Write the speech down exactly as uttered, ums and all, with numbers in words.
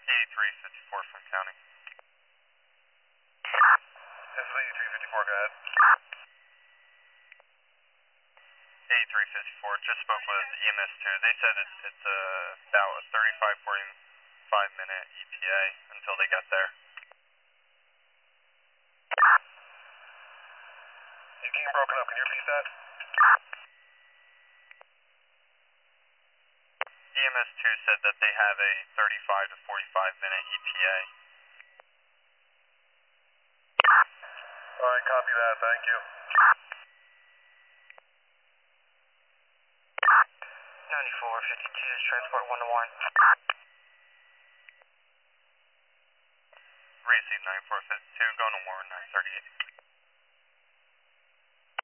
eighty-three fifty-four from County. This is eighty-three fifty-four, go ahead. eighty-three fifty-four, just spoke with E M S two. They said it's, it's uh, about a thirty-five, forty-five minute E T A until they get there. You're getting broken up, can you repeat that? E M S two said that they have a thirty-five to forty-five minute E T A. Alright, copy that, thank you. ninety-four fifty-two, transport one to one. Receive nine four fifty-two, going to Warren nine thirty-eight.